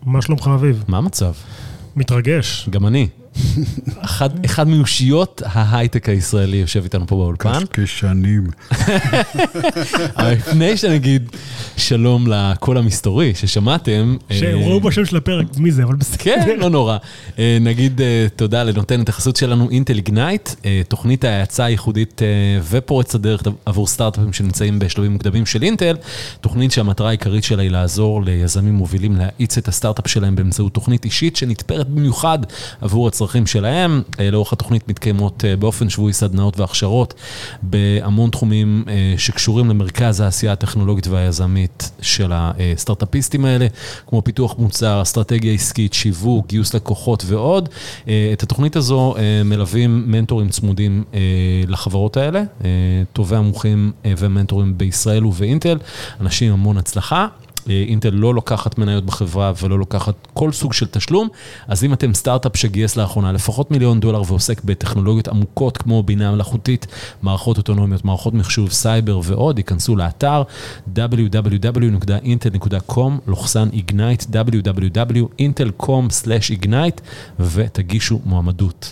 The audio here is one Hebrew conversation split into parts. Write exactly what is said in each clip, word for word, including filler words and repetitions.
מה שלומך אביב? מה המצב? מתרגש. גם אני. אחד, אחד מאושיות ההייטק הישראלי יושב איתנו פה באולפן. כשנים. לפני שנגיד שלום לקול המסתורי ששמעתם. שראו בשם של הפרק, מי זה, אבל בסדר. כן, לא נורא. נגיד תודה לנותנת החסות שלנו, אינטל איגנייט, תוכנית ההאצה הייחודית ופורץ הדרך עבור סטארט-אפים שנמצאים בשלבים מוקדמים של אינטל, תוכנית שהמטרה העיקרית שלה היא לעזור ליזמים מובילים להאיץ את הסטארט-אפ שלהם באמצעות תוכנית אישית שנתפרת במיוחד עבור הצרכים שלהם. לאורך התוכנית מתקיימות באופן שבועי סדנאות והכשרות בהמון תחומים שקשורים למרכז העשייה הטכנולוגית והיזמית של הסטארט-אפיסטים האלה, כמו פיתוח מוצר, אסטרטגיה עסקית, שיווק, גיוס לקוחות ועוד. את התוכנית הזו מלווים מנטורים צמודים לחברות האלה, טובי המומחים ומנטורים בישראל ובאינטל, אנשים עם המון הצלחה. אינטל לא לוקחת מניות בחברה ולא לוקחת כל סוג של תשלום, אז אם אתם סטארט-אפ שגייס לאחרונה לפחות מיליון דולר ועוסק בטכנולוגיות עמוקות כמו בינה מלאכותית, מערכות אוטונומיות, מערכות מחשוב, סייבר ועוד, ייכנסו לאתר דאבליו דאבליו דאבליו נקודה אינטל נקודה קום סלש איגנייט, דאבליו דאבליו דאבליו נקודה אינטל נקודה קום סלש איגנייט, ותגישו מועמדות.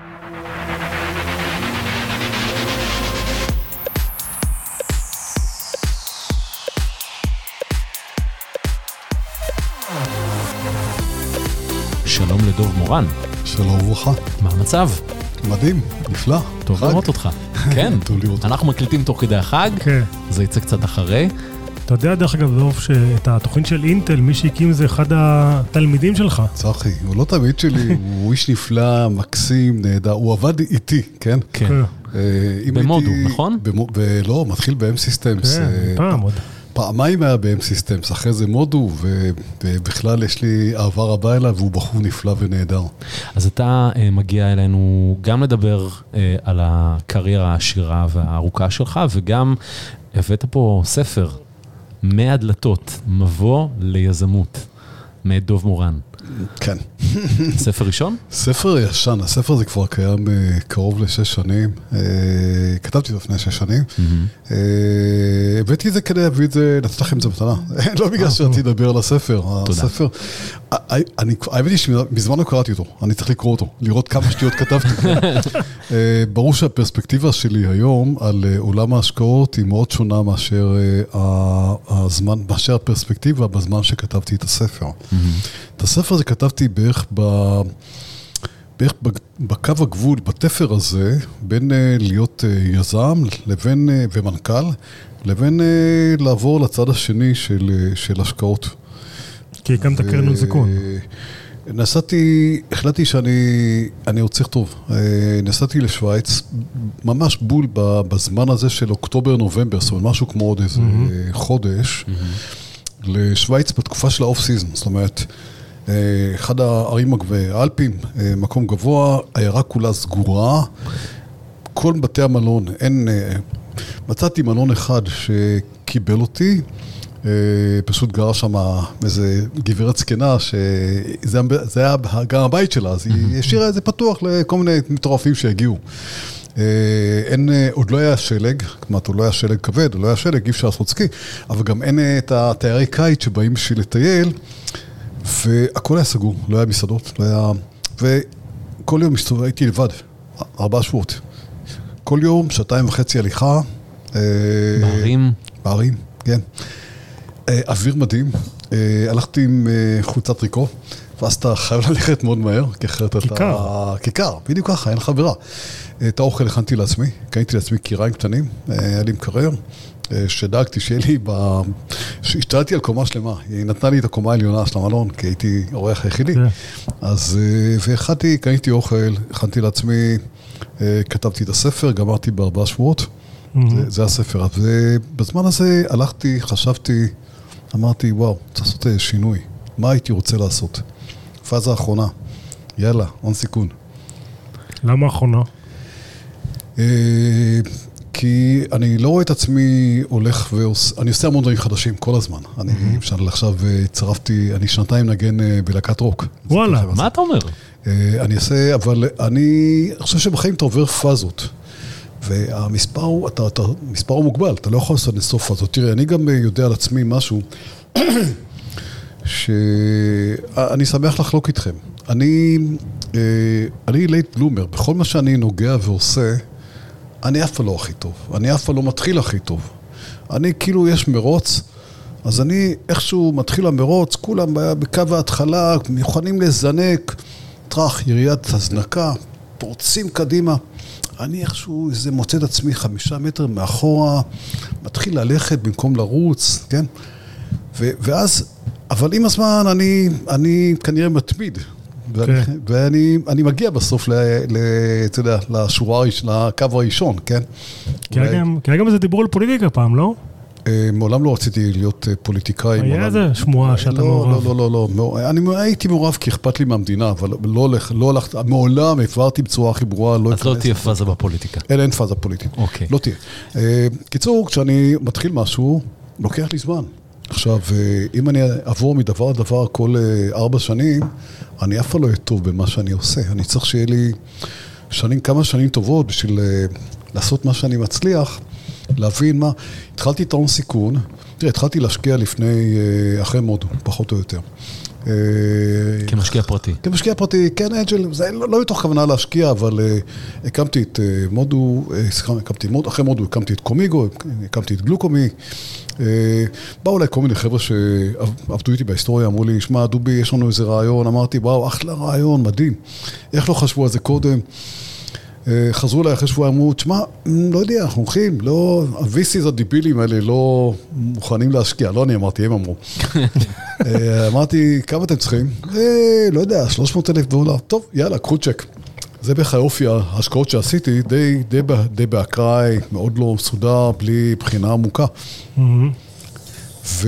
שלום לדוב מורן. שלום וברכה. מה המצב? מדהים, נפלא. טוב לראות אותך. כן, אנחנו מקליטים תוך כדי החג, זה יצא קצת אחרי. אתה יודע דרך אגב דוב שאת התוכנית של אינטל, מי שהקים זה אחד התלמידים שלך. צחי, הוא לא תלמיד שלי, הוא איש נפלא, מקסים, נהדר, הוא עבד איתי, כן? כן. במודו, נכון? לא, מתחיל ב-אם Systems. כן, פעם עוד. פעמיים היה ב-אם Systems, אחרי זה מודו, ובכלל יש לי אהבה רבה אליו, והוא בחור נפלא ונהדר. אז אתה מגיע אלינו גם לדבר על הקריירה העשירה והארוכה שלך, וגם הבאת פה ספר, מאה דלתות, מבוא ליזמות, מאת דוב מורן. כן. ספר ראשון? ספר ישן, הספר הזה כבר קיים קרוב לשש שנים, כתבתי לפני שש שנים, הבאתי את זה כדי להביא את זה, לתת לכם את זה מתנה, לא בגלל שרציתי לדבר על הספר, הספר, האמת היא שמזמן לא קראתי אותו, אני צריך לקרוא אותו, לראות כמה שטויות כתבתי, ברור שהפרספקטיבה שלי היום על עולם ההשקעות היא מאוד שונה מאשר הזמן, מאשר הפרספקטיבה בזמן שכתבתי את הספר. את הספר הזה כתבתי בערך, ב... בערך בקו הגבול, בתפר הזה, בין להיות יזם לבין, ומנכ"ל, לבין לעבור לצד השני של, של השקעות. כי הקמת קרן הון סיכון. נסעתי, החלטתי שאני אני רוצה טוב, נסעתי לשוויץ, ממש בול בזמן הזה של אוקטובר-נובמבר, זאת אומרת, משהו כמו עוד איזה mm-hmm. חודש, mm-hmm. לשוויץ בתקופה של האוף סיזן, זאת אומרת, אחד הערים האלפים, מקום גבוה, העיירה כולה סגורה, כל בתי המלון, אין, מצאתי מלון אחד שקיבל אותי, פשוט גרה שם איזה גברת זקנה, שזה היה גם הבית שלה, אז היא השאירה את זה פתוח לכל מיני מטורפים שהגיעו. אין, עוד לא היה שלג, כלומר, עוד לא היה שלג כבד, עוד לא היה שלג, אי אפשר לעשות סקי, אבל גם אין את התיירי קיץ שבאים בשביל לטייל, והכל היה סגור, לא היה מסעדות, לא היה... וכל יום מסתובב, הייתי לבד, ארבעה שבועות. כל יום, שעתיים וחצי הליכה. בערים? בערים, כן. אוויר מדהים. הלכתי עם חולצת טריקו, ואז אתה חייב ללכת מאוד מהר, כי אחרת אתה... כיכר. כיכר, בדיוק ככה, אין לך ברירה. את האוכל הכנתי לעצמי, קניתי לעצמי קיריים קטנים, היה לי מקרר. שדאגתי שיהיה לי, שהשתלטתי על קומה שלמה, היא נתנה לי את הקומה העליונה של המלון, כי הייתי אורח היחידי, אז והכנתי, קניתי אוכל, הכנתי לעצמי, כתבתי את הספר, גמרתי בארבעה שבועות, זה הספר, ובזמן הזה הלכתי, חשבתי, אמרתי, וואו, צריך לעשות שינוי, מה הייתי רוצה לעשות? פאזה האחרונה, יאללה, הון סיכון. למה האחרונה? כי אני לא רואה את עצמי הולך ועושה, אני עושה המון דברים חדשים כל הזמן. אני, למשל, עכשיו צרפתי, אני שנתיים נגן בלהקת רוק. וואלה, מה אתה אומר? אני אעשה, אבל אני חושב שבחיים אתה עובר פאזות. והמספר הוא, אתה, אתה, מספר הוא מוגבל, אתה לא יכול לעשות לסוף פאזות. תראה, אני גם יודע על עצמי משהו, שאני שמח לחלוק איתכם. אני, אני לייט בלומר, בכל מה שאני נוגע ועושה, אני אף פעם לא הכי טוב, אני אף פעם לא מתחיל הכי טוב. אני כאילו יש מרוץ, אז אני איכשהו מתחיל המרוץ, כולם בקו ההתחלה, מוכנים לזנק, טרח, יריית הזנקה, פורצים קדימה. אני איכשהו איזה מוצא את עצמי חמישה מטר מאחורה, מתחיל ללכת במקום לרוץ, כן? ו- ואז, אבל עם הזמן אני, אני כנראה מתמיד. ואני, okay. ואני אני מגיע בסוף ל, ל, אתה יודע, לשורה, לקו הראשון, כן? כי היה גם איזה דיבור על פוליטיקה פעם, לא? מעולם לא רציתי להיות פוליטיקאי. היה איזה שמועה שאתה מעורב. לא, לא, לא, לא. אני הייתי מעורב כי אכפת לי מהמדינה, אבל לא הולך, מעולם הפרתי בצורה הכי ברורה. אז לא תהיה פאזה בפוליטיקה. אין, אין פאזה פוליטית. אוקיי. לא תהיה. קיצור, כשאני מתחיל משהו, לוקח לי זמן. עכשיו, אם אני אעבור מדבר לדבר כל ארבע שנים, אני אף פעם לא אהיה טוב במה שאני עושה. אני צריך שיהיה לי שנים, כמה שנים טובות בשביל לעשות מה שאני מצליח, להבין מה. התחלתי את ההון סיכון, תראה, התחלתי להשקיע לפני, אחרי מודו, פחות או יותר. כמשקיע פרטי. כמשקיע פרטי, כן, אנג'ל, זה לא מתוך כוונה להשקיע, אבל הקמתי את מודו, סליחה, הקמתי מודו, אחרי מודו הקמתי את קומיגו, הקמתי את גלוקומי. באו אליי כל מיני חבר'ה שעבדו איתי בהיסטוריה, אמרו לי, שמע, דובי, יש לנו איזה רעיון, אמרתי, וואו, אחלה רעיון, מדהים. איך לא חשבו על זה קודם? חזרו אליי אחרי שבועיים, אמרו, תשמע, לא יודע, אנחנו הולכים, לא, ה-וי סי'ס הדיבילים האלה לא מוכנים להשקיע, לא אני אמרתי, הם אמרו. אמרתי, כמה אתם צריכים? לא יודע, שלוש מאות אלף דולר. טוב, יאללה, קחו צ'ק. זה בערך היופי, ההשקעות שעשיתי, די, די, די באקראי, מאוד לא מסודר, בלי בחינה עמוקה. ו...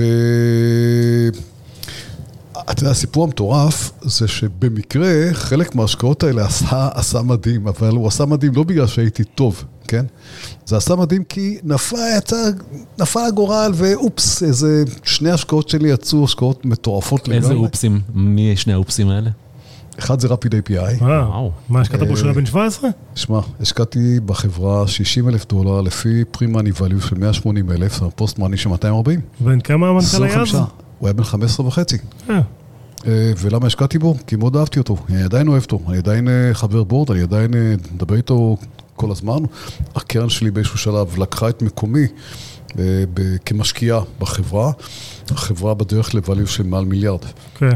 אתה יודע, הסיפור המטורף זה שבמקרה חלק מההשקעות האלה עשה, עשה מדהים, אבל הוא עשה מדהים לא בגלל שהייתי טוב, כן? זה עשה מדהים כי נפל, יצא, נפל הגורל ואופס, איזה שני השקעות שלי יצאו, השקעות מטורפות לגמרי. איזה אופסים? מי שני האופסים האלה? אחד זה רפיד איי פי איי. וואו, מה, השקעת בו שלה בן שבע עשרה? שמע, השקעתי בחברה שישים אלף דולר לפי פרימני ואליו של מאה ושמונים אלף, פוסט מאני של מאתיים וארבעים. ואין כמה המנכ"ל היה אז? הוא היה בן חמש עשרה וחצי. אה. ולמה השקעתי בו? כי מאוד אהבתי אותו. אני עדיין אוהב אותו. אני עדיין חבר בורד, אני עדיין מדבר איתו כל הזמן. הקרן שלי באיזשהו שלב לקחה את מקומי כמשקיעה בחברה. החברה בדרך לvalue של מעל מיליארד. כן.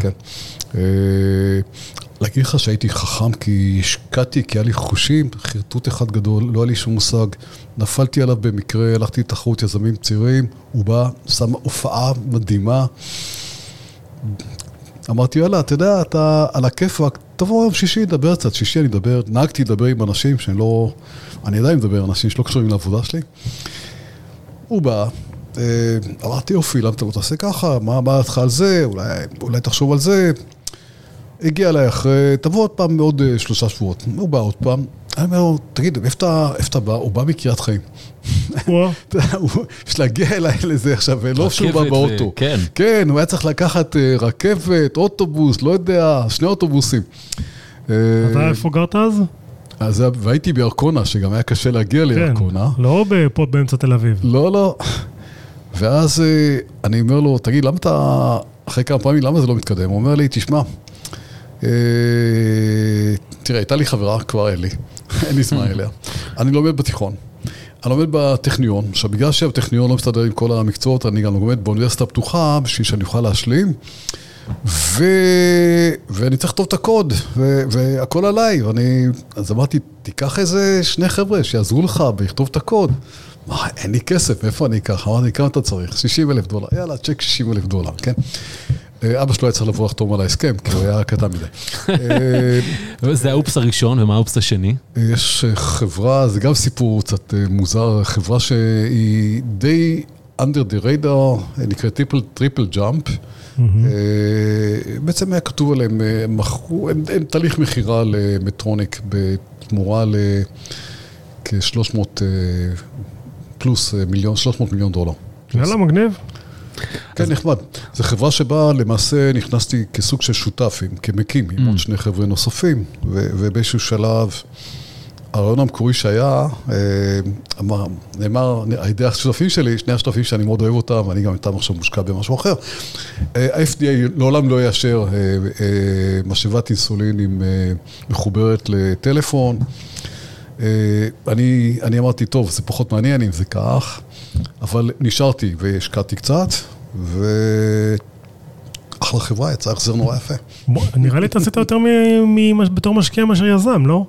להגיד לך שהייתי חכם כי השקעתי, כי היה לי חושים, חרטוט אחד גדול, לא היה לי שום מושג. נפלתי עליו במקרה, הלכתי לתחרות יזמים צעירים, הוא בא, שם הופעה מדהימה. אמרתי, יאללה, אתה יודע, אתה על הכיף, תבוא יום שישי, דבר קצת, שישי אני אדבר, נהגתי לדבר עם אנשים שאני לא, אני עדיין מדבר עם אנשים שלא קשורים לעבודה שלי. הוא בא, אמרתי, יופי, למה אתה לא תעשה ככה? מה בעתך על זה? אולי, אולי תחשוב על זה. הגיע אליי אחרי, תבוא עוד פעם מעוד שלושה שבועות. הוא בא עוד פעם, אני אומר, תגיד, איפה אתה בא? הוא בא מקריית חיים. יש להגיע אליי לזה עכשיו, לא שהוא בא באוטו. כן, הוא היה צריך לקחת רכבת, אוטובוס, לא יודע, שני אוטובוסים. אתה איפה גרת אז? אז והייתי בירקונה, שגם היה קשה להגיע לירקונה. לא פה באמצע תל אביב. לא, לא. ואז אני אומר לו, תגיד, למה אתה, אחרי כמה פעמים, למה זה לא מתקדם? הוא אומר לי, תשמע, תראה, הייתה לי חברה, כבר אין לי, אין לי זמן אליה. אני לומד בתיכון. אני לומד בטכניון, עכשיו בגלל שהטכניון לא מסתדר עם כל המקצועות, אני גם לומד באוניברסיטה הפתוחה, בשביל שאני אוכל להשלים, ו... ואני צריך לכתוב את הקוד, ו... והכל עליי, ואני... אז אמרתי, תיקח איזה שני חבר'ה שיעזרו לך בכתוב את הקוד. מה, אין לי כסף, איפה אני אקח? אמרתי, כמה אתה צריך? שישים אלף דולר. יאללה, צ'ק שישים אלף דולר, כן? אבא שלו היה צריך לבוא לחתום על ההסכם, כי הוא היה קטן מדי. זה האופס הראשון, ומה האופס השני? יש חברה, זה גם סיפור קצת מוזר, חברה שהיא די under the radar, נקראת טריפל ג'אמפ. בעצם היה כתוב עליהם, הם תהליך מחירה למטרוניק בתמורה לכ-שלוש מאות פלוס מיליון, שלוש מאות מיליון דולר. יאללה, מגניב. כן, נחמד. זו חברה שבה למעשה נכנסתי כסוג של שותפים, כמקים, עם עוד שני חבר'ה נוספים, ובאיזשהו שלב הרעיון המקורי שהיה, אמר, נאמר, על ידי השותפים שלי, שני השותפים שאני מאוד אוהב אותם, ואני גם איתם עכשיו מושקע במשהו אחר, ה-אף די איי לעולם לא יאשר משאבת אינסולין עם מחוברת לטלפון. אני, אני אמרתי, טוב, זה פחות מעניין אם זה כך, אבל נשארתי והשקעתי קצת, ואחלה חברה, יצא החזר נורא יפה. נראה לי אתה עשית יותר בתור משקיע מאשר יזם, לא?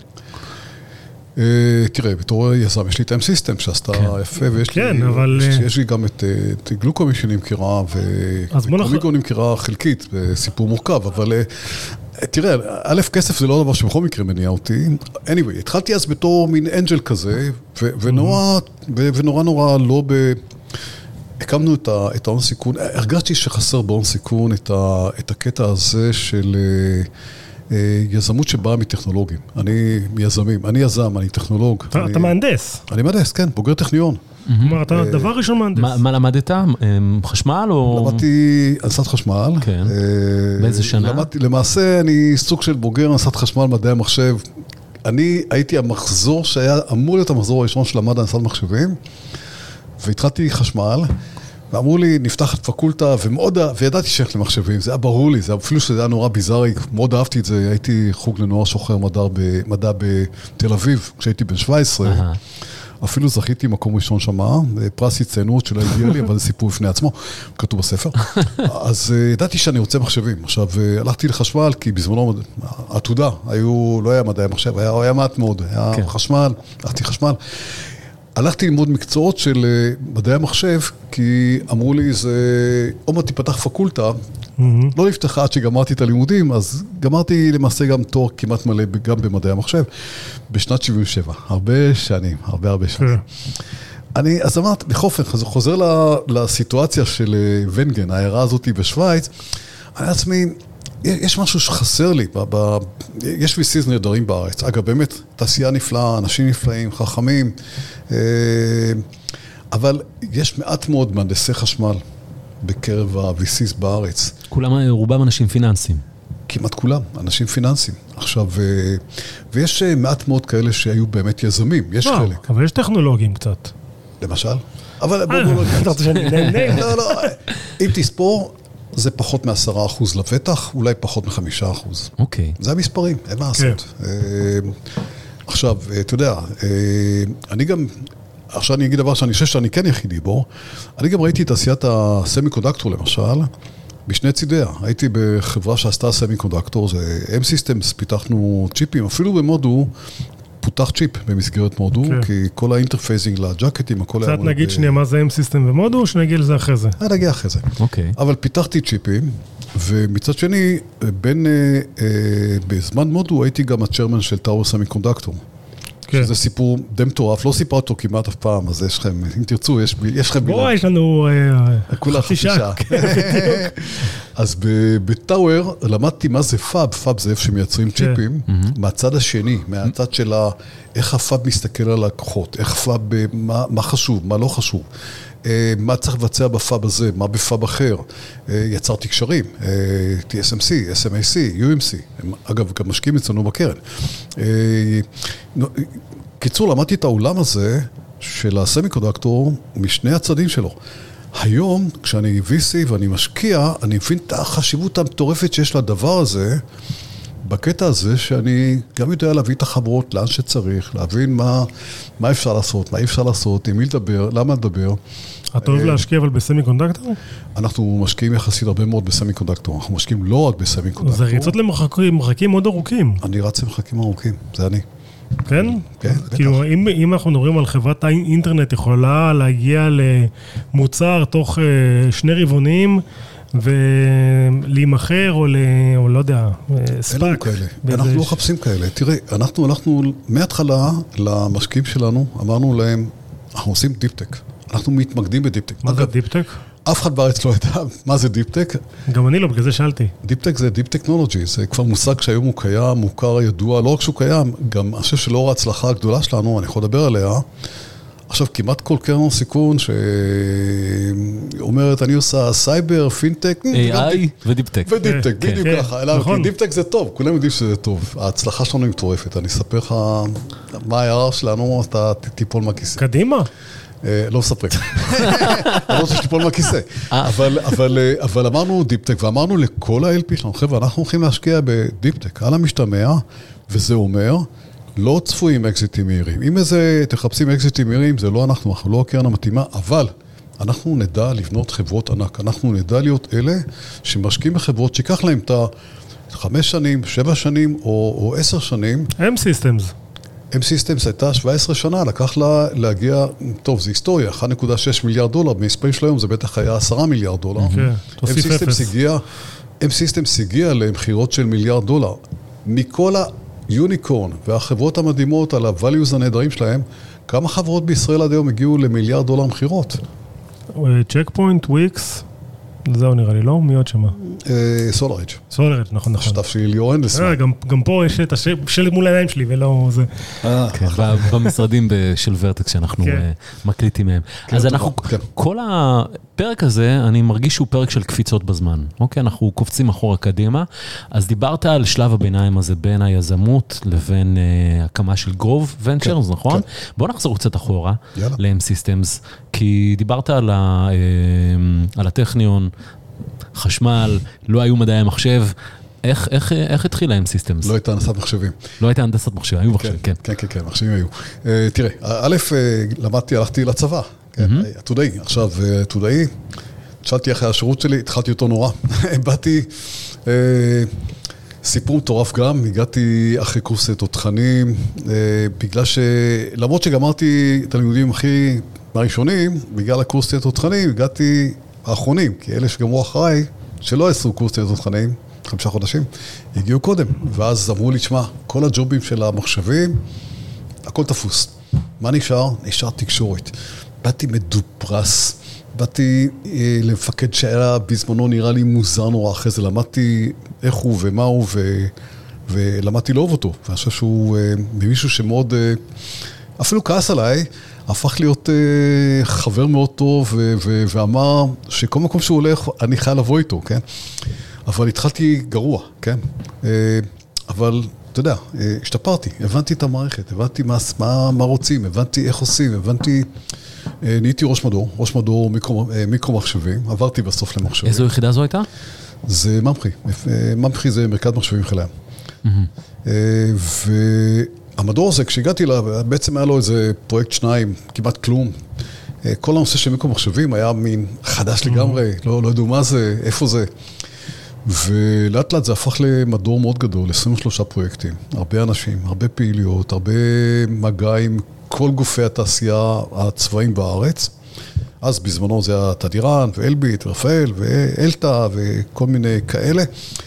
תראה, בתור יזם יש לי את M-System שעשתה יפה, ויש לי גם את גלוקומי שנמכרה, וקומיגו נמכרה חלקית, בסיפור מורכב, אבל תראה, א', כסף זה לא דבר שבכל מקרה מניע אותי. anyway, התחלתי אז בתור מין אנג'ל כזה, ונורא, ונורא נורא לא ב... הקמנו את ההון סיכון, הרגשתי שחסר בהון סיכון את הקטע הזה של יזמות שבאה מטכנולוגים. אני יזמים, אני יזם, אני טכנולוג. אתה מהנדס. אני מהנדס, כן, בוגר טכניון. כלומר, אתה דבר ראשון מהנדס. מה למדת? חשמל או... למדתי הנדסת חשמל. כן. באיזה שנה? למעשה, אני סוג של בוגר הנדסת חשמל, מדעי המחשב. אני הייתי המחזור שהיה אמור להיות המחזור הראשון של למד הנדסת מחשבים, והתחלתי חשמל, ואמרו לי, נפתח את פקולטה, ומאוד, וידעתי שייך למחשבים, זה היה ברור לי, זה אפילו שזה היה נורא ביזארי, מאוד אהבתי את זה, הייתי חוג לנוער שוחר מדע, מדע בתל אביב, כשהייתי בן שבע עשרה, אפילו זכיתי מקום ראשון שמה, פרס הצטיינות שלא הגיע לי, אבל זה סיפור בפני עצמו, כתוב בספר. אז ידעתי שאני רוצה מחשבים. עכשיו, הלכתי לחשמל, כי בזמנו, עתודה, היו, לא היה מדעי מחשב, היה, היה מעט מאוד, היה כן. חשמל, הלכתי חשמל. הלכתי ללמוד מקצועות של מדעי המחשב, כי אמרו לי, זה עוד מעט תיפתח פקולטה, mm-hmm. לא נפתחה עד שגמרתי את הלימודים, אז גמרתי למעשה גם תואר כמעט מלא גם במדעי המחשב, בשנת שבעים ושבע, הרבה שנים, הרבה הרבה שנים. Mm-hmm. אני, אז אמרתי, בחופן, חוזר לסיטואציה של ונגן, העיירה הזאת בשוויץ, אני עצמי, יש משהו שחסר לי, ב, ב, יש וי סיז נהדרים בארץ, אגב באמת, תעשייה נפלאה, אנשים נפלאים, חכמים, אבל יש מעט מאוד מהנדסי חשמל בקרב ה-וי סיז בארץ. כולם, רובם אנשים פיננסיים. כמעט כולם, אנשים פיננסיים. עכשיו, ויש מעט מאוד כאלה שהיו באמת יזמים, יש לא, חלק. אבל יש טכנולוגים קצת. למשל? אבל בואו בואו לא... אתה רוצה שאני נהנה? לא, לא, אם תספור... זה פחות מעשרה אחוז לבטח, אולי פחות מחמישה אחוז. אוקיי. זה המספרים, אין מה לעשות. עכשיו, אתה יודע, אני גם, עכשיו אני אגיד דבר שאני חושב שאני כן יחידי בו, אני גם ראיתי את עשיית הסמי-קונדקטור למשל, בשני צידיה. הייתי בחברה שעשתה סמי-קונדקטור, זה M-Systems, פיתחנו צ'יפים, אפילו במודו, פותח צ'יפ במסגרת מודו, okay. כי כל האינטרפייזינג לג'קטים, הכל היה... קצת נגיד ב... שנייה, מה זה M-System ומודו, או שנגיע לזה אחרי זה? אה, נגיע אחרי זה. אוקיי. אבל פיתחתי צ'יפים, ומצד שני, בין, אה, אה, בזמן מודו, הייתי גם הצ'רמן של טאוור סמי-קונדקטור. Okay. שזה סיפור די מטורף, לא סיפר אותו כמעט אף פעם, אז יש לכם, אם תרצו, יש, יש לכם... בוא, יש לנו... כולה חצי שעה. אז בטאוור למדתי מה זה פאב, פאב זה איפה שמייצרים צ'יפים, מהצד השני, מהצד של איך הפאב מסתכל על לקוחות, איך פאב, מה חשוב, מה לא חשוב, מה צריך לבצע בפאב הזה, מה בפאב אחר, יצרתי קשרים, טי אס אם סי, אס אם איי סי, יו אם סי, אגב, גם משקיעים אצלנו בקרן. קיצור, למדתי את העולם הזה של הסמי-קונדקטור משני הצדדים שלו. היום, כשאני וי סי ואני משקיע, אני מבין את החשיבות המטורפת שיש לדבר הזה, בקטע הזה שאני גם יודע להביא את החברות לאן שצריך, להבין מה, מה אפשר לעשות, מה אי אפשר לעשות, עם מי לדבר, למה לדבר. אתה אוהב להשקיע אבל בסמי-קונדקטור? אנחנו משקיעים יחסית הרבה מאוד בסמי-קונדקטור, אנחנו משקיעים לא רק בסמי-קונדקטור. זה ריצות למרחקים מאוד ארוכים. אני רץ למרחקים ארוכים, זה אני. כן? כן, בטח. כאילו, אם, אם אנחנו מדברים על חברת האינטרנט, יכולה להגיע למוצר תוך שני רבעונים, ולהימחר, או, ל, או לא יודע, ספק. אין לנו כאלה, אנחנו לא חפשים כאלה. תראה, אנחנו הלכנו מההתחלה למשקיעים שלנו, אמרנו להם, אנחנו עושים דיפ-טק. אנחנו מתמקדים בדיפ-טק. מה זה דיפ-טק? אף אחד בארץ לא ידע מה זה דיפ-טק. גם אני לא, בגלל זה שאלתי. דיפ-טק זה דיפ-טכנולוגי, זה כבר מושג שהיום הוא קיים, מוכר, ידוע, לא רק שהוא קיים, גם אני חושב שלאור ההצלחה הגדולה שלנו, אני יכול לדבר עליה, עכשיו, כמעט כל קרן סיכון שאומרת, אני עושה סייבר, פינטק, איי איי ודיפטק. ודיפטק, בדיוק ככה. כי דיפטק זה טוב, כולם יודעים שזה טוב. ההצלחה שלנו היא מטורפת. אני אספר לך מה ההערה שלנו, אתה תיפול מהכיסא. קדימה. לא מספר. אני רוצה שתיפול מהכיסא. אבל אמרנו דיפטק, ואמרנו לכל ה-אל פי שלנו, חבר'ה, אנחנו הולכים להשקיע בדיפטק, על המשתמע, וזה אומר, לא צפויים אקזיטים מהירים. אם איזה תחפשים אקזיטים מהירים, זה לא אנחנו, אנחנו לא הקרן המתאימה, אבל אנחנו נדע לבנות חברות ענק. אנחנו נדע להיות אלה שמשקיעים בחברות שיקח להם את החמש שנים, שבע שנים או, או עשר שנים. M-Systems. M-Systems הייתה שבע עשרה שנה, לקח לה להגיע, טוב, זה היסטוריה, אחד נקודה שש מיליארד דולר, במספרים של היום זה בטח היה עשרה מיליארד דולר. תוסיף אפס. M-Systems הגיע למחירות של מיליארד דולר. מכל ה... יוניקורן והחברות המדהימות על ה-values הנהדרים שלהם, כמה חברות בישראל עד היום הגיעו למיליארד דולר מחירות? צ'ק פוינט, וויקס, זהו נראה לי, לא? מי עוד שמה? סולאריג'. סולאריג', נכון, נכון. השותף שלי ליאור הנדלסמן. גם פה יש את השלט מול העיניים שלי, ולא זה. במשרדים של ורטקס שאנחנו מקליטים מהם. אז אנחנו, כל הפרק הזה, אני מרגיש שהוא פרק של קפיצות בזמן. אוקיי, אנחנו קופצים אחורה קדימה. אז דיברת על שלב הביניים הזה בין היזמות לבין הקמה של גרוב ונצ'רס, נכון? בואו נחזור קצת אחורה ל-M-Systems, כי דיברת על הטכניון, חשמל, לא היו מדעי המחשב, איך, איך, איך התחילה M-Systems? לא הייתה הנדסת מחשבים. לא הייתה הנדסת מחשבים, היו מחשבים, כן. כן, כן, כן, מחשבים היו. תראה, א', למדתי, הלכתי לצבא, עתודאי, עכשיו, עתודאי, התחלתי אחרי השירות שלי, התחלתי אותו נורא, באתי, סיפור מטורף גם, הגעתי אחרי קורס תותחנים, בגלל ש... למרות שגמרתי את הלימודים הכי מהראשונים, בגלל הקורס תותחנים, הגעתי האחרונים, כי אלה שגמרו אחריי, שלא עשו קורס תותחנים, חמישה חודשים, הגיעו קודם, ואז אמרו לי, תשמע, כל הג'ובים של המחשבים, הכל תפוס. מה נשאר? נשאר תקשורת. באתי מדופרס, באתי אה, למפקד שהיה בזמנו נראה לי מוזר נורא, אחרי זה למדתי איך הוא ומה הוא, ו, ולמדתי לאהוב אותו. ואני חושב שהוא אה, מישהו שמאוד, אה, אפילו כעס עליי, הפך להיות אה, חבר מאוד טוב, ו, ו, ואמר שכל מקום שהוא הולך, אני חייב לבוא איתו, כן? אבל התחלתי גרוע, כן? אה, אבל... אתה יודע, השתפרתי, הבנתי את המערכת, הבנתי מה, מה, מה רוצים, הבנתי איך עושים, הבנתי, נהייתי ראש מדור, ראש מדור מיקרו, מיקרו מחשבים, עברתי בסוף למחשבים. איזו יחידה זו הייתה? זה ממחי, ממחי זה מרכז מחשבים חיל הים. והמדור הזה, כשהגעתי לה, בעצם היה לו איזה פרויקט שניים, כמעט כלום. כל הנושא של מיקרו מחשבים היה מין חדש לגמרי, לא, לא ידעו מה זה, איפה זה. ולאט לאט זה הפך למדור מאוד גדול, עשרים ושלושה פרויקטים, הרבה אנשים, הרבה פעילויות, הרבה מגע עם כל גופי התעשייה הצבאיים בארץ. אז בזמנו זה היה תדירן ואלביט ורפאל ואלטה וכל מיני כאלה.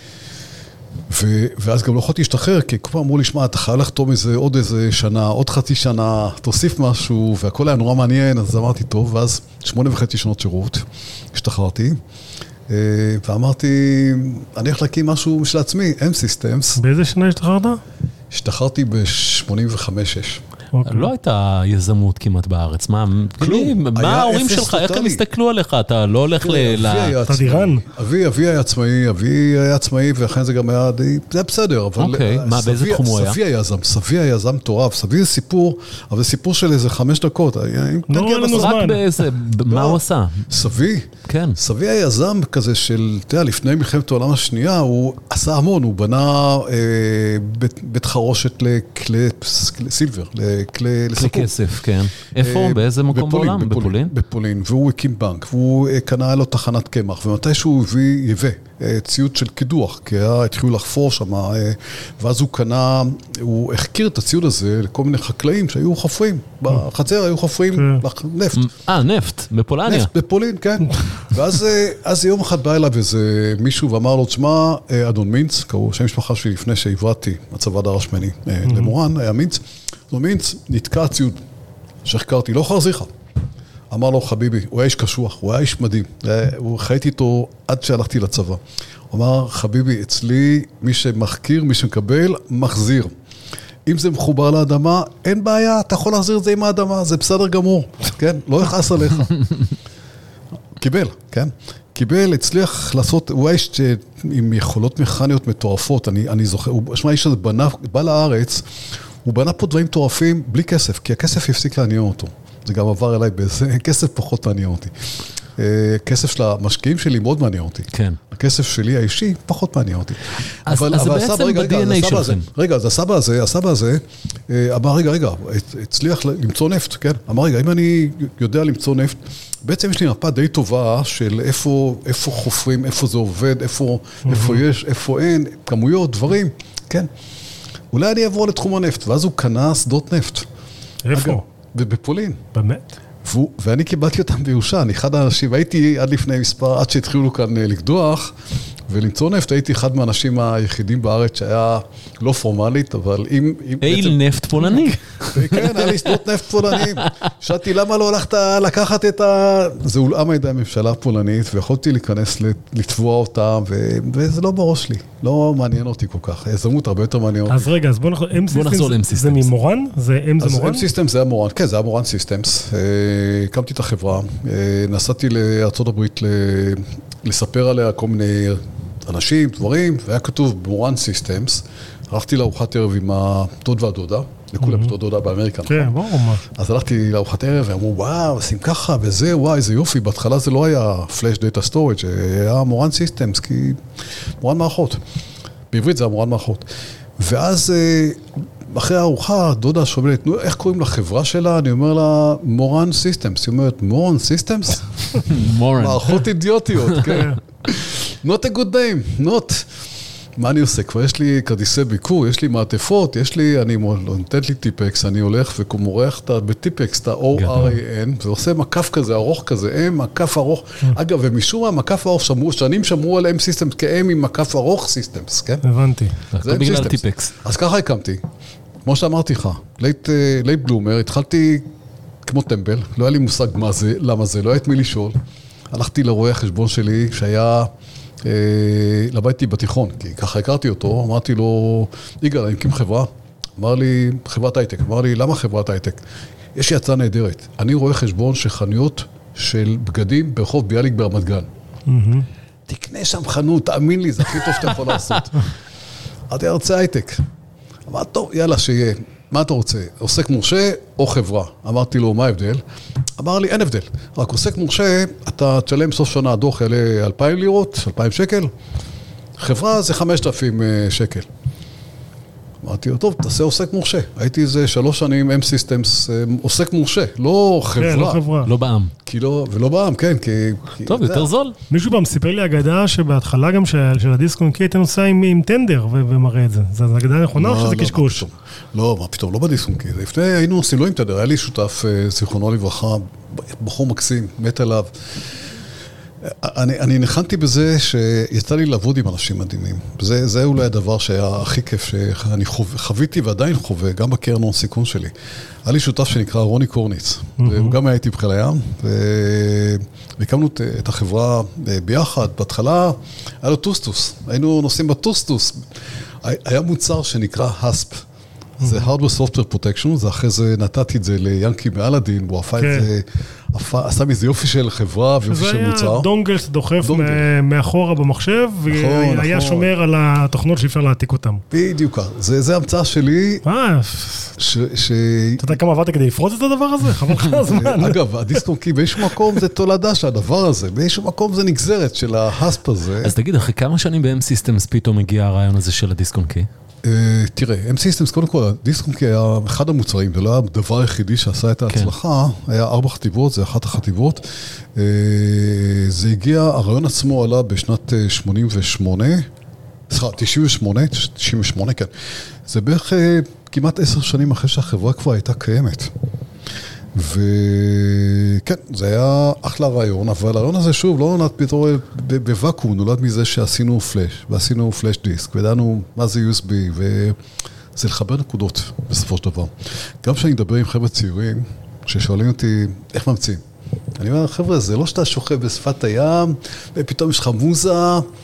ו- ואז גם לא יכולתי להשתחרר, כי כל פעם אמרו לי, שמע, אתה חייב לחתום איזה עוד איזה שנה, עוד חצי שנה, תוסיף משהו, והכל היה נורא מעניין, אז אמרתי, טוב, ואז שמונה וחצי שנות שירות, השתחררתי. ואמרתי, אני הולך להקים משהו משל עצמי, M-Systems. באיזה שנה השתחררת? השתחררתי ב-שמונים וחמש שש. לא הייתה יזמות כמעט בארץ, מה, מה ההורים שלך, איך הם הסתכלו עליך, אתה לא הולך ל... אתה דירן. אבי, אבי היה עצמאי, אבי היה עצמאי, ואכן זה גם היה די, זה בסדר, אבל... אוקיי, מה, באיזה תחום הוא היה? סבי היה יזם, סבי היה יזם מטורף, סבי זה סיפור, אבל זה סיפור של איזה חמש דקות. לא, אין לנו זמן. מה הוא עשה? סבי? כן. סבי היה יזם כזה של, אתה יודע, לפני מלחמת העולם השנייה, הוא עשה המון, הוא בנה בית חרושת לכלי סילבר, כלי כסף, כן. איפה? באיזה מקום בעולם? בפולין? בפולין, והוא הקים בנק, והוא קנה לו תחנת קמח, ומתי שהוא הביא, יבא, ציוד של קידוח, כי התחילו לחפור שם, ואז הוא קנה, הוא החכיר את הציוד הזה לכל מיני חקלאים שהיו חופרים, בחצר היו חופרים נפט. אה, נפט, בפולניה. נפט, בפולין, כן. ואז יום אחד בא אליו איזה מישהו ואמר לו, תשמע, אדון מינץ, קראו שם משפחה שלי לפני שהבראתי, הצבא דרש ממני למורן, היה מינץ, אדון מינץ, נתקע ציוד, שהחקרתי, לא חרזיך. אמר לו, חביבי, הוא היה איש קשוח, הוא היה איש מדהים, הוא חייתי איתו עד שהלכתי לצבא. הוא אמר, חביבי, אצלי מי שמחקיר, מי שמקבל, מחזיר. אם זה מחובר לאדמה, אין בעיה, אתה יכול להחזיר את זה עם האדמה, זה בסדר גמור, כן? לא יכעס עליך. קיבל, כן? קיבל, הצליח לעשות, הוא האיש עם יכולות מכניות מטורפות, אני, אני זוכר, הוא, שמה, האיש הזה בנה, בא לארץ, הוא בנה פה דברים מטורפים בלי כסף, כי הכסף הפסיק לעניין אותו. זה גם עבר אליי באיזה, כסף פחות מעניין אותי. כסף של המשקיעים שלי מאוד מעניין אותי. כן. הכסף שלי האישי פחות מעניין אותי. אז זה בעצם ב-די אן איי שלכם. רגע, אז הסבא הזה, הסבא הזה, אמר, רגע, רגע, הצליח למצוא נפט, כן? אמר, רגע, אם אני יודע למצוא נפט, בעצם יש לי מפה די טובה של איפה, איפה חופרים, איפה זה עובד, איפה, איפה יש, איפה אין, כמויות, דברים, כן? אולי אני אעבור לתחום הנפט, ואז הוא קנה שדות נפט. איפה? בפולין. באמת? ואני קיבלתי אותם ביושן, אחד האנשים, הייתי עד לפני מספר, עד שהתחילו כאן לקדוח, ולמצוא נפט, הייתי אחד מהאנשים היחידים בארץ שהיה לא פורמלית, אבל אם... אייל נפט פולני. כן, היה לי שדות נפט פולניים. שאלתי, למה לא הלכת לקחת את ה... זה אולעם הידי הממשלה פולנית, ויכולתי להיכנס לתבוע אותם, וזה לא בראש לי, לא מעניין אותי כל כך. יזמות הרבה יותר מעניין אותי. אז רגע, אז בוא נחזור ל-M-Systems. זה ממורן? זה M זה מורן? אז M-Systems זה היה מורן, כן, זה היה מורן Systems. הקמתי את החברה, נסעתי לארצות הברית לספר עליה כל מיני אנשים, דברים, והיה כתוב מורן Systems. הלכתי לארוחת ערב עם הדוד והדודה, לכולם דוד דודה באמריקה. כן, ברור מה. אז הלכתי לארוחת ערב, ואמרו, וואו, עושים ככה, וזה, וואי, איזה יופי. בהתחלה זה לא היה Flash Data Storage, זה היה מורן Systems, כי מורן מערכות. בעברית זה היה מורן מערכות. ואז, אחרי הארוחה, דודה שואלת, נו, איך קוראים לחברה שלה? אני אומר לה, מורן Systems. היא אומרת, מורן Systems? מורן. מערכות אידיוטיות, כן. Not a good name, not. מה אני עושה? כבר יש לי כרטיסי ביקור, יש לי מעטפות, יש לי, אני נותנת לי טיפקס, אני הולך ומורח בטיפקס, את ה-או אר איי אן, ועושה מקף כזה, ארוך כזה, M, מקף ארוך. אגב, ומשום מה, מקף ארוך שמרו, שנים שמרו על M-Systems כ-M עם מקף ארוך Systems, כן? הבנתי. זה בגלל טיפקס. אז ככה הקמתי. כמו שאמרתי לך, לייט בלומר, התחלתי כמו טמבל, לא היה לי מושג מה זה, למה זה, לא היה את מי לשאול. הלכתי לרואה החשבון שלי, שהיה... לבדתי בתיכון, כי ככה הכרתי אותו, אמרתי לו, יגאל, אני מקים חברה, אמר לי, חברת הייטק, אמר לי, למה חברת הייטק? יש לי הצעה נהדרת, אני רואה חשבון שחנויות של בגדים ברחוב ביאליק ברמת גן. תקנה שם חנות, תאמין לי, זה הכי טוב שאתה יכול לעשות. אמרתי, אני רוצה הייטק. אמרתי, טוב, יאללה, שיהיה. מה אתה רוצה? עוסק מורשה או חברה? אמרתי לו, מה ההבדל? אמר לי, אין הבדל. רק עוסק מורשה, אתה תשלם סוף שנה, הדוח יעלה אלפיים לירות, אלפיים שקל. חברה זה חמשת אלפים שקל. אמרתי לו, טוב, תעשה עוסק מורשה. הייתי איזה שלוש שנים M-Systems, עוסק מורשה, לא חברה. כן, לא חברה. לא בעם. כי לא, ולא בעם, כן, כי... טוב, יותר זול. מישהו פעם סיפר לי אגדה שבהתחלה גם של הדיסק און קי הייתה נוסעה עם טנדר ומראה את זה. זו אגדה נכונה או שזה קשקוש? לא, מה פתאום, לא בדיסק און קי. לפני היינו עושים לא עם טנדר, היה לי שותף, זיכרונו לברכה, בחור מקסים, מת עליו. אני, אני נחנתי בזה שיצא לי לעבוד עם אנשים מדהימים. זה, זה אולי הדבר שהיה הכי כיף שאני חווה, חוויתי ועדיין חווה, גם בקרן הון סיכון שלי. היה לי שותף שנקרא רוני קורניץ, mm-hmm. והוא גם היה איתי בחיל הים, והקמנו את החברה ביחד. בהתחלה היה לו טוסטוס, היינו נוסעים בטוסטוס. היה מוצר שנקרא הספ. זה Hardware Software Protection, זה אחרי זה נתתי את זה ליאנקי מאלאדין, הוא עשה את זה, עשה מזה יופי של חברה ויופי של מוצר. זה היה דונגל שדוחף מאחורה במחשב, והיה שומר על התוכנות שאפשר להעתיק אותם. בדיוק, זה המצאה שלי. אה, אתה יודע כמה עבדת כדי לפרוץ את הדבר הזה? חבל לך הזמן. אגב, הדיסק און קי באיזשהו מקום זה תולדה של הדבר הזה, באיזשהו מקום זה נגזרת של ההספ הזה. אז תגיד, אחרי כמה שנים ב-M-Systems פתאום הגיע הרעיון הזה של הדיסק און קי? תראה, M-Systems, קודם כל, הדיסק און קי היה אחד המוצרים, זה לא היה הדבר היחידי שעשה את ההצלחה, היה ארבע חטיבות, זה אחת החטיבות. זה הגיע, הרעיון עצמו עלה בשנת שמונים ושמונה, סליחה, תשעים ושמונה, תשעים ושמונה, כן. זה בערך כמעט עשר שנים אחרי שהחברה כבר הייתה קיימת. וכן, זה היה אחלה רעיון, אבל הרעיון הזה שוב לא נולד בתור בוואקום, נולד מזה שעשינו פלאש, ועשינו פלאש דיסק, ודענו מה זה יו אס בי, וזה לחבר נקודות בסופו של דבר. גם כשאני מדבר עם חבר'ה צעירים, ששואלים אותי, איך ממציאים? אני אומר, חבר'ה, זה לא שאתה שוכב בשפת הים, ופתאום יש לך מוזה,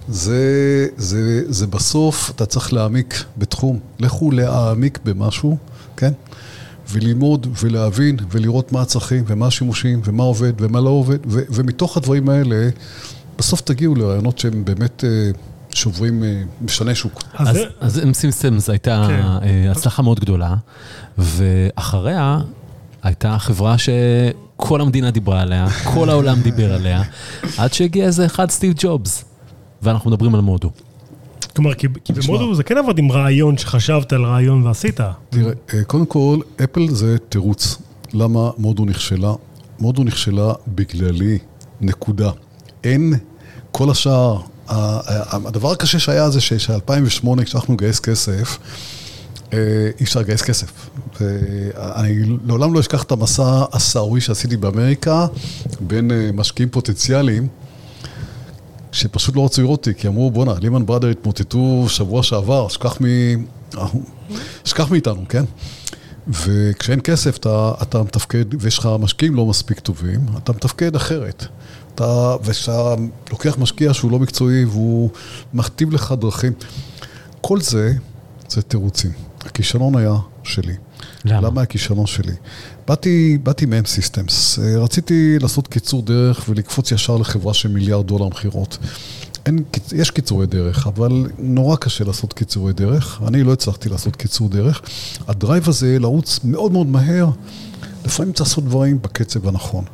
זה, זה, זה בסוף, אתה צריך להעמיק בתחום. לכו להעמיק במשהו, כן? וללמוד ולהבין ולראות מה הצרכים ומה השימושים ומה עובד ומה לא עובד, ו, ומתוך הדברים האלה, בסוף תגיעו לרעיונות שהם באמת שוברים משנה שוק. אז, אז M-Systems הייתה כן. הצלחה מאוד גדולה, ואחריה הייתה חברה שכל המדינה דיברה עליה, כל העולם דיבר עליה, עד שהגיע איזה אחד סטיב ג'ובס, ואנחנו מדברים על מודו. כלומר, כי, כי במודו זה כן עבד עם רעיון שחשבת על רעיון ועשית. תראה, קודם כל, אפל זה תירוץ. למה מודו נכשלה? מודו נכשלה בגללי, נקודה. אין כל השאר, הדבר הקשה שהיה זה ש-אלפיים ושמונה כשאנחנו נגייס כסף, אי אפשר לגייס כסף. אני לעולם לא אשכח את המסע הסעורי שעשיתי באמריקה, בין משקיעים פוטנציאליים, שפשוט לא רצו לראות אותי, כי אמרו, בונה, לימן בראדר התמוטטו שבוע שעבר, שכח, מ... שכח מאיתנו, כן? וכשאין כסף, אתה, אתה מתפקד, ויש לך משקיעים לא מספיק טובים, אתה מתפקד אחרת. אתה, וכשאתה לוקח משקיע שהוא לא מקצועי, והוא מכתיב לך דרכים. כל זה, זה תירוצים. הכישלון היה שלי. למה? למה הכישלון שלי? באתי, באתי מ-M-Systems. רציתי לעשות קיצור דרך ולקפוץ ישר לחברה של מיליארד דולר מחירות. אין, יש קיצורי דרך, אבל נורא קשה לעשות קיצורי דרך. אני לא הצלחתי לעשות קיצור דרך. הדרייב הזה לרוץ מאוד מאוד מהר. לפעמים צריך לעשות דברים בקצב הנכון.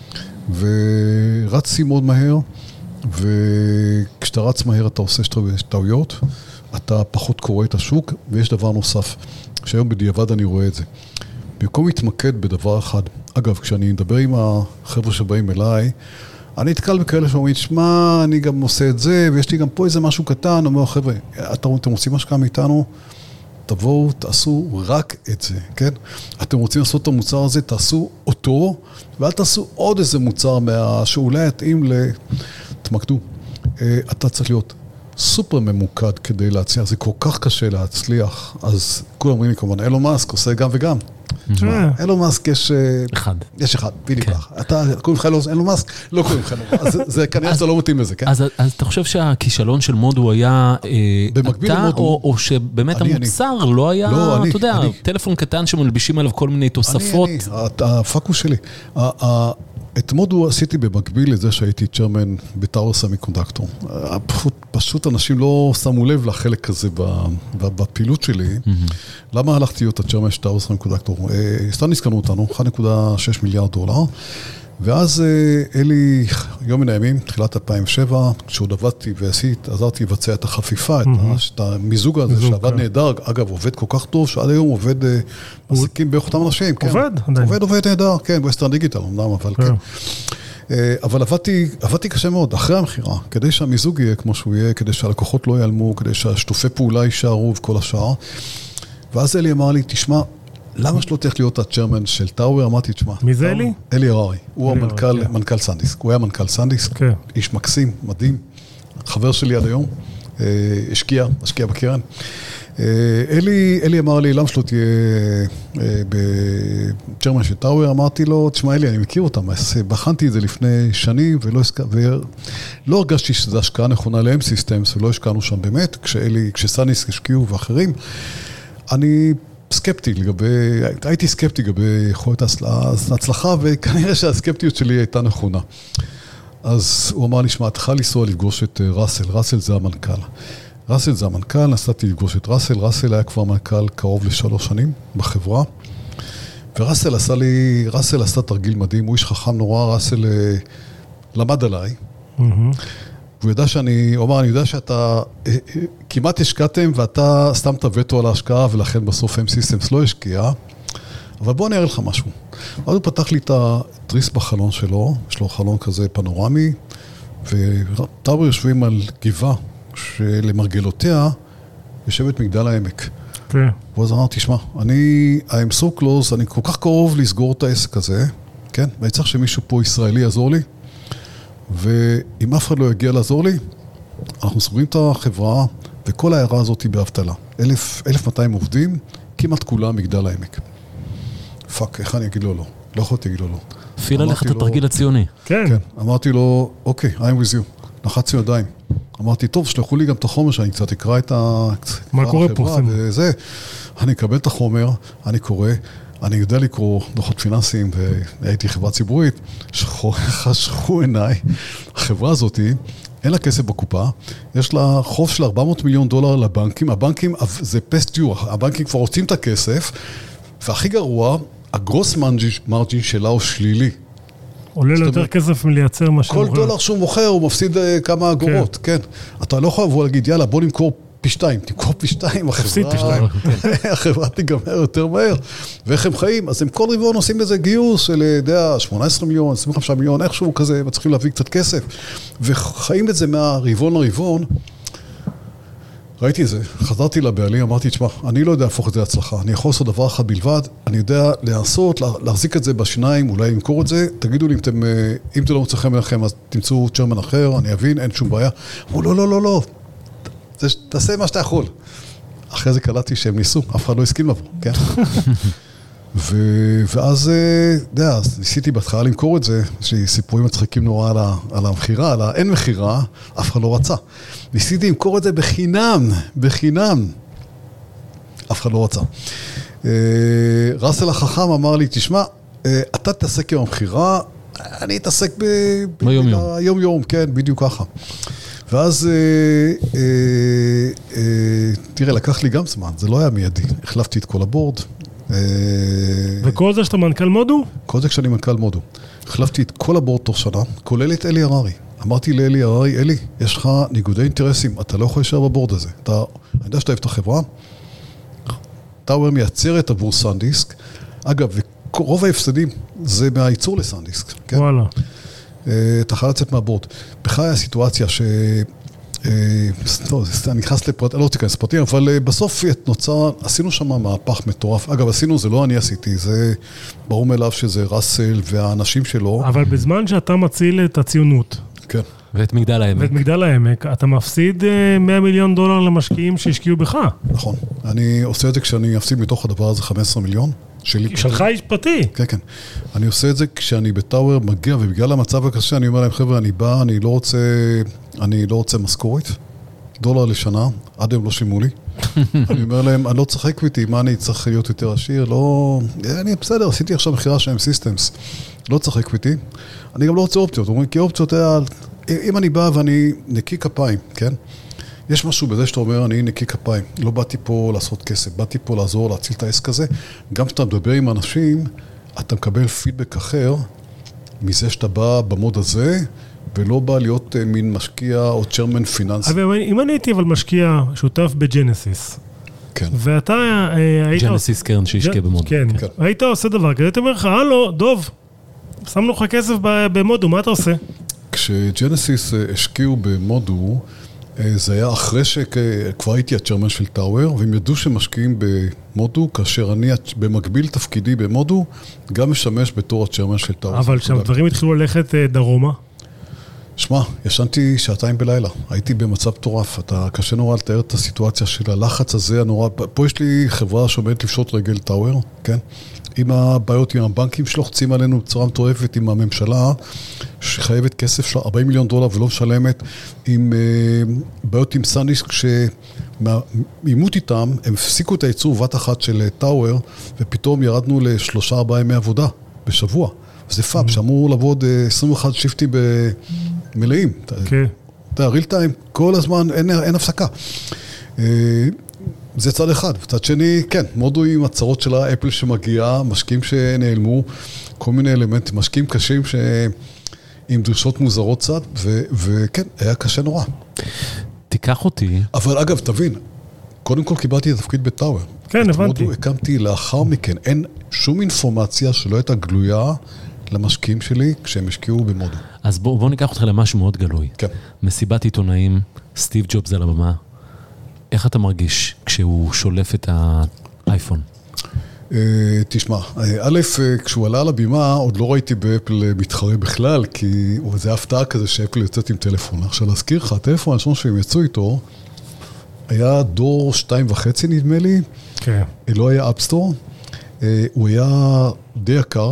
ורצתי מאוד מהר, וכשאתה רץ מהר אתה עושה טעויות, אתה פחות קורא את השוק, ויש דבר נוסף, שהיום בדיעבד אני רואה את זה. במקום להתמקד בדבר אחד, אגב, כשאני מדבר עם החבר'ה שבאים אליי, אני אתקל בכאלה שאומרים, שמה, אני גם עושה את זה, ויש לי גם פה איזה משהו קטן, אומר, חבר'ה, אתם רוצים משקע מאיתנו? תבואו, תעשו רק את זה, כן? אתם רוצים לעשות את המוצר הזה, תעשו אותו, ואל תעשו עוד איזה מוצר מה... שאולי יתאים לתמקדו. אתה צריך להיות סופר ממוקד כדי להצליח, זה כל כך קשה להצליח, אז כולם אומרים לי כמובן, אילון מאסק עושה גם וגם. תשמע, אילון מאסק יש... אחד. יש אחד, בדיוק לך. אתה קוראים לך אילון מאסק, לא קוראים לך אילון מאסק. זה כנראה שאתה לא מתאים לזה, כן? אז אתה חושב שהכישלון של מודו היה אתה, או שבאמת המוצר לא היה, אתה יודע, טלפון קטן שמלבישים עליו כל מיני תוספות? אני, אני, הפקוס שלי. את מודו עשיתי במקביל לזה שהייתי צ'רמן בטאוור סמיקונדקטור. פשוט אנשים לא שמו לב לחלק הזה בפעילות שלי. למה הלכתי להיות הצ'רמן של טאוור סמיקונדקטור? סתם נזכרנו אותנו, אחד נקודה שש מיליארד דולר, ואז אלי, יום מן הימים, תחילת אלפיים ושבע, כשעוד עבדתי ועשית, עזרתי לבצע את החפיפה, את המיזוג הזה שעבד נהדר, אגב, עובד כל כך טוב, שעד היום עובד מעסיקים בערך אותם אנשים. עובד? עובד, עובד נהדר, כן, בווסטרן דיגיטל, אמנם, אבל כן. אבל עבדתי, עבדתי קשה מאוד, אחרי המחירה, כדי שהמיזוג יהיה כמו שהוא יהיה, כדי שהלקוחות לא ייעלמו, כדי שהשטופי פעולה יישארו וכל השאר. ואז אלי אמר לי, תשמע, למה שלא תלך להיות הצ'רמן של טאוור? אמרתי, תשמע. מי זה אלי? אלי הררי. הוא המנכ"ל, מנכ"ל סנדיסק. הוא היה מנכ"ל סנדיסק. איש מקסים, מדהים. חבר שלי עד היום. השקיע, השקיע בקרן. אלי, אלי אמר לי, למה שלא תהיה בצ'רמן של טאוור? אמרתי לו, תשמע אלי, אני מכיר אותם. בחנתי את זה לפני שנים, ולא הרגשתי שזו השקעה נכונה ל-M-Systems, ולא השקענו שם באמת, כשאלי, כשסנדיסק השקיעו ואחרים. אני סקפטי לגבי, הייתי סקפטי לגבי יכולת ההצלחה, וכנראה שהסקפטיות שלי הייתה נכונה. אז הוא אמר לי, שמע, תוכל לנסוע לפגוש את ראסל, ראסל זה המנכ"ל. ראסל זה המנכ"ל, נסעתי לפגוש את ראסל, ראסל היה כבר מנכ"ל קרוב לשלוש שנים בחברה, וראסל עשה לי, ראסל עשה תרגיל מדהים, הוא איש חכם נורא, ראסל למד עליי, הוא ידע שאני, הוא אמר, אני יודע שאתה כמעט השקעתם ואתה סתם תווטו על ההשקעה ולכן בסוף M-Systems לא השקיע, אבל בוא אני אראה לך משהו. אז הוא פתח לי את התריס בחלון שלו, יש לו חלון כזה פנורמי, וטאוור יושבים על גבעה שלמרגלותיה יושבת מגדל העמק. כן. ואז אמרתי, תשמע, אני, I'm so close, אני כל כך קרוב לסגור את העסק הזה, כן? ואני צריך שמישהו פה ישראלי יעזור לי, ואם אף אחד לא יגיע לעזור לי, אנחנו סוגרים את החברה, וכל העיירה הזאת היא באבטלה. אלף מאתיים עובדים, כמעט כולם מגדל העמק. פאק, איך אני אגיד לו לא? לא יכולתי להגיד לו לא. אפילו לך את התרגיל הציוני. כן. אמרתי לו, אוקיי, I'm with you. לחצתי ידיים. אמרתי, טוב, שלחו לי גם את החומר שאני קצת אקרא את ה... מה קורה פה? וזה, אני אקבל את החומר, אני קורא, אני יודע לקרוא דוחות פיננסיים, והייתי חברה ציבורית, חשכו עיניי, החברה הזאת, אין לה כסף בקופה, יש לה חוב של ארבע מאות מיליון דולר לבנקים, הבנקים זה פסט דיו, הבנקים כבר רוצים את הכסף, והכי גרוע, הגרוס מרג'ין שלה הוא שלילי. עולה לו יותר כסף מלייצר מה שהוא כל מוכר. דולר שהוא מוכר, הוא מפסיד כמה אגורות, כן. אתה לא יכול לבוא להגיד, יאללה, בוא נמכור פי שתיים, תמכור פי שתיים, החברה תיגמר יותר מהר. ואיך הם חיים? אז הם כל רבעון עושים איזה גיוס של, יודע, שמונה עשרה מיליון, עשרים וחמישה מיליון, איכשהו כזה, וצריכים להביא קצת כסף. וחיים את זה מהרבעון לרבעון. ראיתי את זה, חזרתי לבעלים, אמרתי, תשמע, אני לא יודע להפוך את זה להצלחה, אני יכול לעשות דבר אחד בלבד, אני יודע לעשות, להחזיק את זה בשיניים, אולי למכור את זה, תגידו לי אם אתם, אם זה לא מצא חן לכם, אז תמצאו צ'רמן אחר, אני אבין, אין שום בעיה. אמרו, לא, לא, לא, לא, תעשה מה שאתה יכול. אחרי זה קלטתי שהם ניסו, אף אחד לא הסכים לבוא, כן? ואז, יודע, ניסיתי בהתחלה למכור את זה, שסיפורים מצחיקים נורא על המחירה, על האין מחירה, אף אחד לא רצה. ניסיתי למכור את זה בחינם, בחינם. אף אחד לא רצה. ראסל החכם אמר לי, תשמע, אתה תעסק עם המחירה, אני אתעסק ביום יום, כן, בדיוק ככה. ואז, תראה, לקח לי גם זמן, זה לא היה מיידי. החלפתי את כל הבורד. וכל זה שאתה מנכ"ל מודו? כל זה כשאני מנכ"ל מודו. החלפתי את כל הבורד תוך שנה, כולל את אלי הררי. אמרתי לאלי הררי, אלי, יש לך ניגודי אינטרסים, אתה לא יכול להישאר בבורד הזה. אתה, אני יודע שאתה אוהב את החברה, טאוור מייצרת עבור סנדיסק. אגב, רוב ההפסדים זה מהייצור לסנדיסק. כן? וואלה. אתה יכול לצאת מהבורד. בכלל היה סיטואציה ש... לא, אני נכנס לפרט, לא תיכנס לפרטים, אבל בסוף נוצר, עשינו שם מהפך מטורף. אגב, עשינו, זה לא אני עשיתי, זה ברור מאליו שזה ראסל והאנשים שלו. אבל בזמן שאתה מציל את הציונות. כן. ואת מגדל העמק. ואת מגדל העמק, אתה מפסיד מאה מיליון דולר למשקיעים שהשקיעו בך. נכון. אני עושה את זה כשאני אפסיד מתוך הדבר הזה חמישה עשר מיליון. שלך איש פרטי. כן, כן. אני עושה את זה כשאני בטאוור מגיע, ובגלל המצב הקשה, אני אומר להם, חבר'ה, אני בא, אני לא רוצה, אני לא רוצה משכורת, דולר לשנה, עד הם לא שימו לי. אני אומר להם, אני לא צריך אקוויטי, מה אני צריך להיות יותר עשיר? לא, אני בסדר, עשיתי עכשיו מחירה שלהם סיסטמס, לא צריך אקוויטי. אני גם לא רוצה אופציות, אומרים, כי אופציות, אם אני בא ואני נקי כפיים, כן? יש משהו בזה שאתה אומר, אני נקי כפיים, לא באתי פה לעשות כסף, באתי פה לעזור, להציל את העסק הזה. גם כשאתה מדבר עם אנשים, אתה מקבל פידבק אחר מזה שאתה בא במוד הזה, ולא בא להיות מין משקיע או צ'רמן פיננסי. אבל אם אני הייתי אבל משקיע שותף בג'נסיס, כן. ואתה היית... ג'נסיס קרן שהשקיע במודו. כן, היית עושה דבר כזה, אתה אומר לך, הלו, דוב, שמנו לך כסף במודו, מה אתה עושה? כשג'נסיס השקיעו במודו, זה היה אחרי שכבר הייתי הצ'רמן של טאוור, והם ידעו שמשקיעים במודו, כאשר אני במקביל תפקידי במודו, גם משמש בתור הצ'רמן של טאוור. אבל כשהדברים התחילו ללכת דרומה? שמע, ישנתי שעתיים בלילה, הייתי במצב טורף, אתה קשה נורא לתאר את הסיטואציה של הלחץ הזה הנורא, פה יש לי חברה שעומדת לפשוט רגל טאוור, כן? עם הבעיות עם הבנקים שלוחצים עלינו בצורה מטורפת עם הממשלה, שחייבת כסף של ארבעים מיליון דולר ולא משלמת, עם בעיות עם סנדיסק, כשמעימות איתם, הם הפסיקו את הייצור בת אחת של טאוור, ופתאום ירדנו לשלושה ארבעה ימי עבודה בשבוע. זה פאב, שאמור לעבוד עשרים ואחת שיפטי במלאים. כן. אתה ריל טיים, כל הזמן, אין הפסקה. זה צד אחד. צד שני, כן, מודו עם הצרות של האפל שמגיעה, משקיעים שנעלמו, כל מיני אלמנטים, משקיעים קשים ש... עם דרישות מוזרות צד, ו... וכן, היה קשה נורא. תיקח אותי. אבל אגב, תבין, קודם כל קיבלתי את התפקיד בטאוור. כן, הבנתי. מודו הקמתי לאחר מכן, אין שום אינפורמציה שלא הייתה גלויה למשקיעים שלי כשהם השקיעו במודו. אז בוא, בוא ניקח אותך למשהו מאוד גלוי. כן. מסיבת עיתונאים, סטיב ג'ובס על הבמה. איך אתה מרגיש כשהוא שולף את האייפון? תשמע, א', כשהוא עלה על הבימה, עוד לא ראיתי באפל מתחרה בכלל, כי זה הפתעה כזה שאפל יוצאת עם טלפון. עכשיו להזכיר לך, הטלפון הראשון שהם יצאו איתו, היה דור שתיים וחצי נדמה לי, כן. לא היה אפסטור, הוא היה די יקר,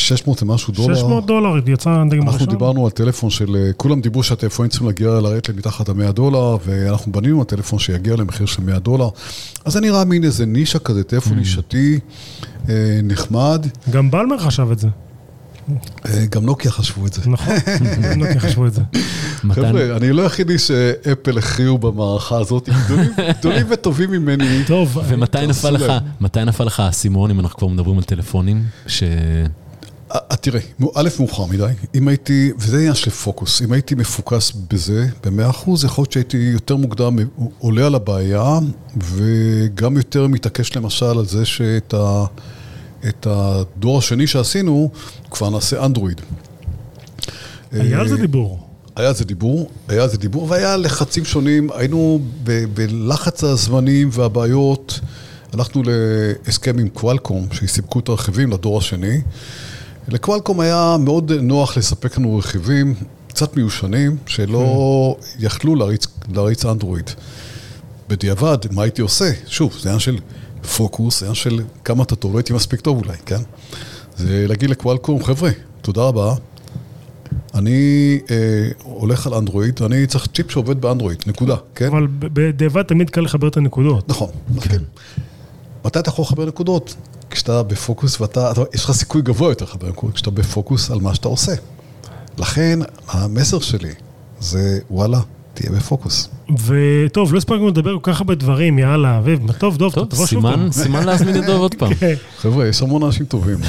שש מאות ומשהו דולר. שש מאות דולר, יצא די אנחנו דיברנו על טלפון של, כולם דיברו שהטלפונים צריכים להגיע לרדת למתחת ל-מאה דולר, ואנחנו בנינו על טלפון שיגיע למחיר של מאה דולר. אז זה נראה מין איזה נישה כזה, טלפון נישתי, נחמד. גם בלמר חשב את זה. גם נוקיה חשבו את זה. נכון, גם נוקיה חשבו את זה. חבר'ה, אני לא היחידי שאפל הכריעו במערכה הזאת, גדולים וטובים ממני. טוב. ומתי נפל לך, מתי נפל לך הסימון, אם אנחנו כבר מדברים על טלפונים, ש... תראה, א' מאוחר מדי, אם הייתי, וזה עניין של פוקוס, אם הייתי מפוקס בזה, ב-מאה אחוז, יכול להיות שהייתי יותר מוקדם, עולה על הבעיה, וגם יותר מתעקש למשל על זה שאת ה... את הדור השני שעשינו, כבר נעשה אנדרואיד. היה על זה דיבור. היה על זה דיבור, היה על זה דיבור, והיה לחצים שונים, היינו ב- בלחץ הזמנים והבעיות, הלכנו להסכם עם קואלקום, שיספקו את הרכיבים לדור השני. לקואלקום היה מאוד נוח לספק לנו רכיבים קצת מיושנים, שלא יכלו להריץ, להריץ אנדרואיד. בדיעבד, מה הייתי עושה? שוב, זה היה של... פוקוס, היה של כמה אתה טוב, לא הייתי מספיק טוב אולי, כן? זה להגיד לקואלקום, חבר'ה, תודה רבה, אני אה, הולך על אנדרואיד, אני צריך צ'יפ שעובד באנדרואיד, נקודה, כן? אבל בדיעבד תמיד קל לחבר את הנקודות. נכון, כן. מתי אתה יכול לחבר נקודות? כשאתה בפוקוס, ואתה, אתה, יש לך סיכוי גבוה יותר לחבר נקודות, כשאתה בפוקוס על מה שאתה עושה. לכן, המסר שלי זה, וואלה, תהיה בפוקוס. וטוב, לא הספקנו לדבר כל כך הרבה דברים, יאללה, אביב, טוב, דוב, טוב, סימן, סימן להזמין את דוב עוד פעם. חבר'ה, יש המון אנשים טובים.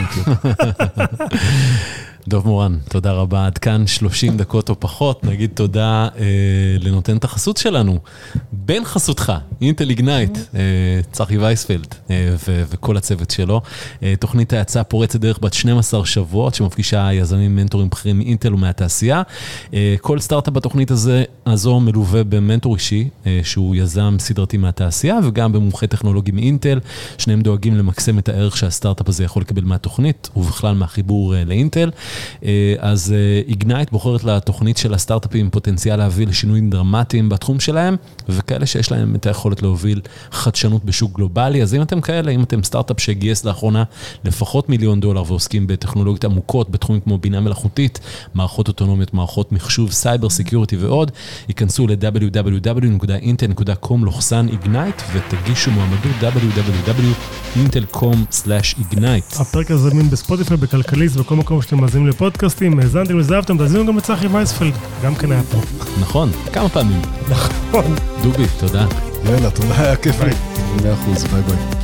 דוב מורן, תודה רבה. עד כאן שלושים דקות או פחות. נגיד תודה אה, לנותן את החסות שלנו. בין חסותך, אינטל איגנייט, אה, צחי וייספלד אה, ו- וכל הצוות שלו. אה, תוכנית ההצעה פורצת דרך בת שנים עשר שבועות, שמפגישה יזמים מנטורים בכירים מאינטל ומהתעשייה. אה, כל סטארט-אפ בתוכנית הזה, הזו מלווה במנטור אישי, אה, שהוא יזם סדרתי מהתעשייה, וגם במומחה טכנולוגי מאינטל. שניהם דואגים למקסם את הערך שהסטארט-אפ הזה יכול לקבל מהתוכנית, ובכלל מהחיבור אה, לאינטל. אז איגנייט בוחרת לתוכנית של הסטארט-אפים פוטנציאל להביא לשינויים דרמטיים בתחום שלהם, וכאלה שיש להם את היכולת להוביל חדשנות בשוק גלובלי. אז אם אתם כאלה, אם אתם סטארט-אפ שגייס לאחרונה לפחות מיליון דולר ועוסקים בטכנולוגיות עמוקות, בתחומים כמו בינה מלאכותית, מערכות אוטונומיות, מערכות מחשוב, סייבר סקיוריטי ועוד, ייכנסו ל-דאבליו דאבליו דאבליו נקודה אינטל נקודה קום סלש איגנייט ותגישו מועמדות דאבליו דאבליו דאבליו נקודה אינטל נקודה קום סלש איגנייט. הפרק הזה זמין בספוטיפיי, בכלכליסט, בכל מקום שאתם מאזינים לפודקאסטים, האזנתם וזהבתם, תאזינו גם לצחי וייספלד, גם כן היה פה. נכון, כמה פעמים. נכון. דובי, תודה. יאללה, תודה, היה כיף לי. מאה אחוז, ביי ביי.